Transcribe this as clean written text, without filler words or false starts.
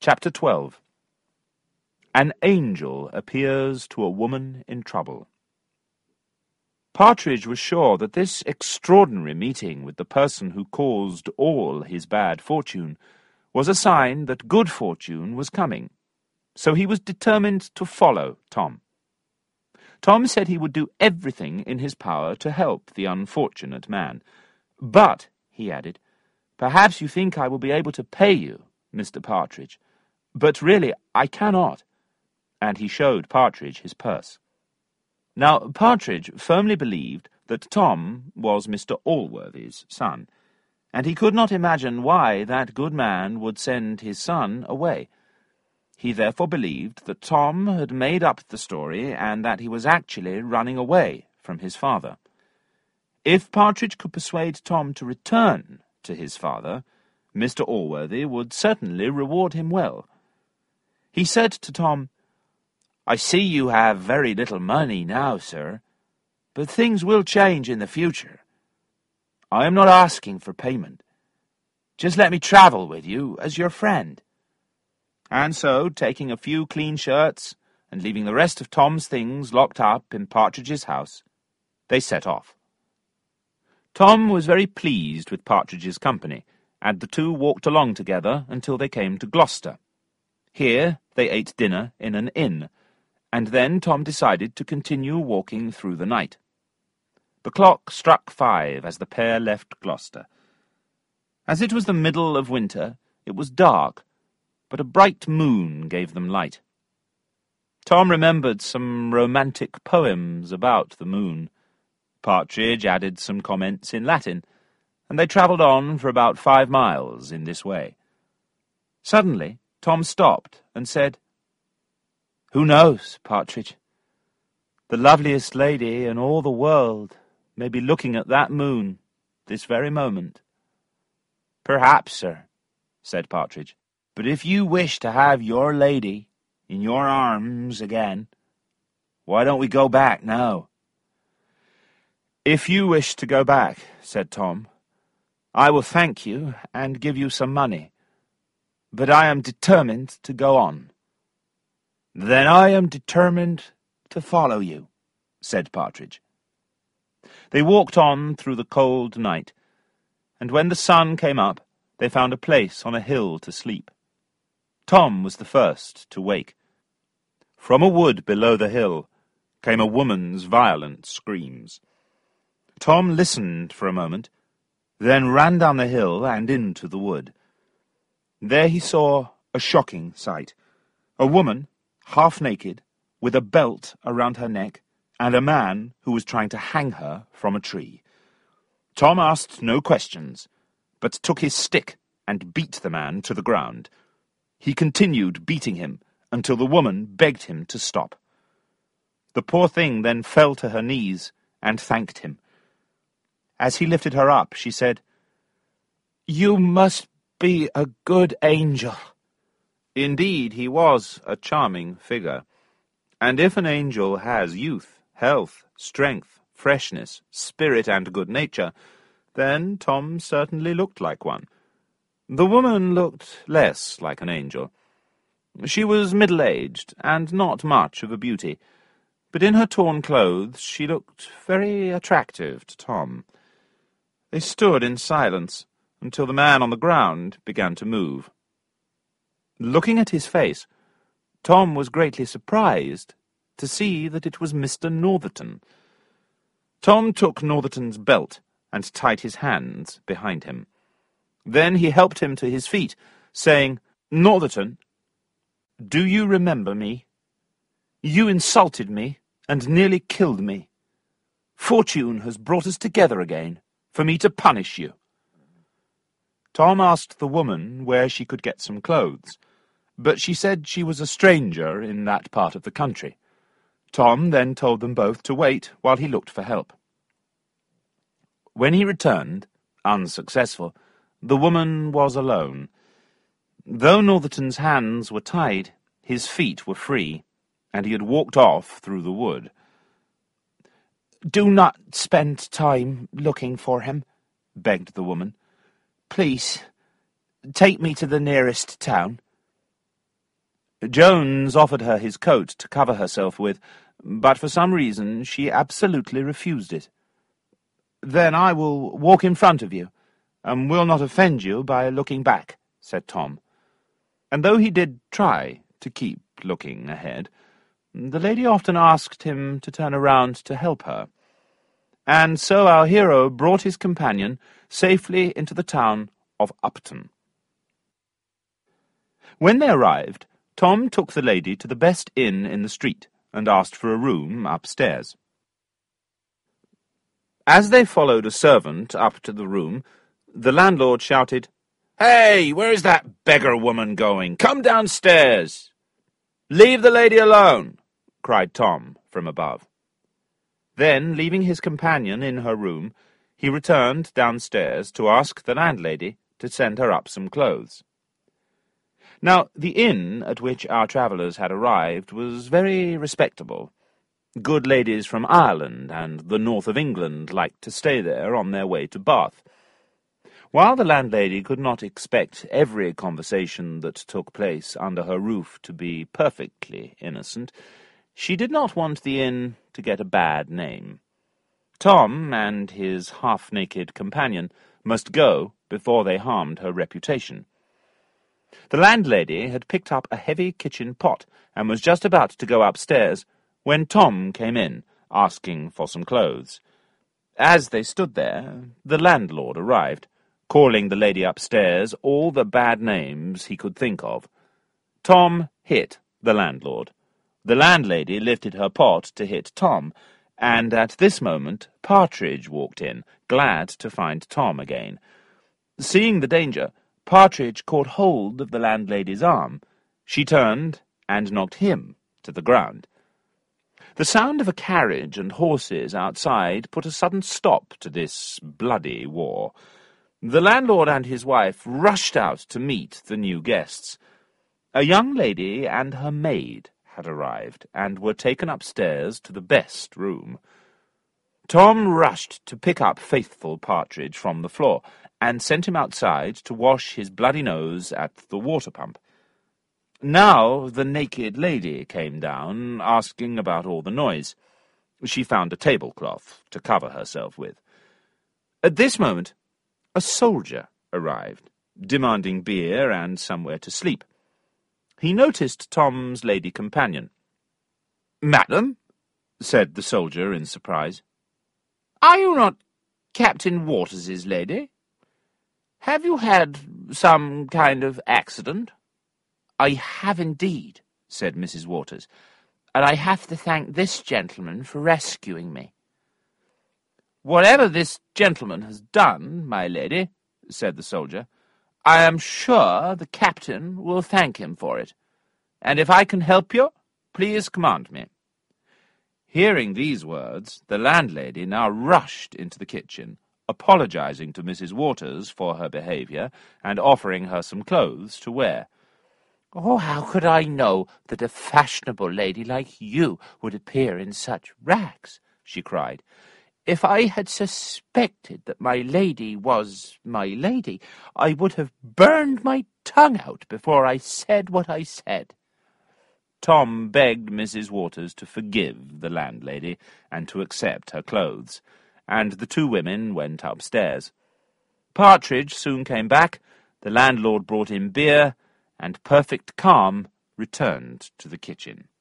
Chapter 12. An angel appears to a woman in trouble. Partridge was sure that this extraordinary meeting with the person who caused all his bad fortune was a sign that good fortune was coming, so he was determined to follow Tom. Tom said he would do everything in his power to help the unfortunate man. "But," he added, "perhaps you think I will be able to pay you, Mr. Partridge, but really I cannot." And he showed Partridge his purse. Now, Partridge firmly believed that Tom was Mr. Allworthy's son, and he could not imagine why that good man would send his son away. He therefore believed that Tom had made up the story and that he was actually running away from his father. If Partridge could persuade Tom to return to his father, Mr. Allworthy would certainly reward him well. He said to Tom, "I see you have very little money now, sir, but things will change in the future. I am not asking for payment. Just let me travel with you as your friend." And so, taking a few clean shirts and leaving the rest of Tom's things locked up in Partridge's house, they set off. Tom was very pleased with Partridge's company, and the two walked along together until they came to Gloucester. Here they ate dinner in an inn, and then Tom decided to continue walking through the night. The clock struck 5 as the pair left Gloucester. As it was the middle of winter, it was dark, but a bright moon gave them light. Tom remembered some romantic poems about the moon. Partridge added some comments in Latin, and they travelled on for about 5 miles in this way. Suddenly, Tom stopped and said, "Who knows, Partridge? The loveliest lady in all the world may be looking at that moon this very moment." "Perhaps, sir," said Partridge. "But if you wish to have your lady in your arms again, why don't we go back now?" "If you wish to go back," said Tom, "I will thank you and give you some money. But I am determined to go on." "Then I am determined to follow you," said Partridge. They walked on through the cold night, and when the sun came up, they found a place on a hill to sleep. Tom was the first to wake. From a wood below the hill came a woman's violent screams. Tom listened for a moment, then ran down the hill and into the wood. There he saw a shocking sight. A woman, half naked, with a belt around her neck, and a man who was trying to hang her from a tree. Tom asked no questions, but took his stick and beat the man to the ground. He continued beating him until the woman begged him to stop. The poor thing then fell to her knees and thanked him. As he lifted her up, she said, "You must be a good angel." Indeed, he was a charming figure, and if an angel has youth, health, strength, freshness, spirit, and good nature, then Tom certainly looked like one. The woman looked less like an angel. She was middle-aged and not much of a beauty, but in her torn clothes she looked very attractive to Tom. They stood in silence until the man on the ground began to move. Looking at his face, Tom was greatly surprised to see that it was Mr. Northerton. Tom took Northerton's belt and tied his hands behind him. Then he helped him to his feet, saying, "Northerton, do you remember me? You insulted me and nearly killed me. Fortune has brought us together again, for me to punish you." Tom asked the woman where she could get some clothes, but she said she was a stranger in that part of the country. Tom then told them both to wait while he looked for help. When he returned, unsuccessful, the woman was alone. Though Northerton's hands were tied, his feet were free, and he had walked off through the wood. "Do not spend time looking for him," begged the woman. "Please, take me to the nearest town. Jones offered her his coat to cover herself with, but for some reason she absolutely refused it. "Then I will walk in front of you, and will not offend you by looking back," said Tom. And though he did try to keep looking ahead, the lady often asked him to turn around to help her. And so our hero brought his companion safely into the town of Upton. When they arrived, Tom took the lady to the best inn in the street and asked for a room upstairs. As they followed a servant up to the room, the landlord shouted, "Hey, where is that beggar woman going? Come downstairs!" "Leave the lady alone!" cried Tom from above. Then, leaving his companion in her room, he returned downstairs to ask the landlady to send her up some clothes. Now, the inn at which our travellers had arrived was very respectable. Good ladies from Ireland and the north of England liked to stay there on their way to Bath. While the landlady could not expect every conversation that took place under her roof to be perfectly innocent, she did not want the inn to get a bad name. Tom and his half-naked companion must go before they harmed her reputation. The landlady had picked up a heavy kitchen pot and was just about to go upstairs when Tom came in, asking for some clothes. As they stood there, the landlord arrived, calling the lady upstairs all the bad names he could think of. Tom hit the landlord. The landlady lifted her pot to hit Tom, and at this moment Partridge walked in, glad to find Tom again. Seeing the danger, Partridge caught hold of the landlady's arm. She turned and knocked him to the ground. The sound of a carriage and horses outside put a sudden stop to this bloody war. The landlord and his wife rushed out to meet the new guests. A young lady and her maid had arrived, and were taken upstairs to the best room. Tom rushed to pick up faithful Partridge from the floor, and sent him outside to wash his bloody nose at the water-pump. Now the naked lady came down, asking about all the noise. She found a tablecloth to cover herself with. At this moment, a soldier arrived, demanding beer and somewhere to sleep. He noticed Tom's lady companion. "Madam," said the soldier in surprise, "are you not Captain Waters's lady? Have you had some kind of accident?" "I have indeed," said Mrs. Waters, "and I have to thank this gentleman for rescuing me." "Whatever this gentleman has done, my lady," said the soldier, "I am sure the captain will thank him for it. And if I can help you, please command me." Hearing these words, the landlady now rushed into the kitchen, apologizing to Mrs. Waters for her behavior and offering her some clothes to wear. "Oh, how could I know that a fashionable lady like you would appear in such rags?" she cried. "If I had suspected that my lady was my lady, I would have burned my tongue out before I said what I said." Tom begged Mrs. Waters to forgive the landlady and to accept her clothes, and the two women went upstairs. Partridge soon came back, the landlord brought in beer, and perfect calm returned to the kitchen.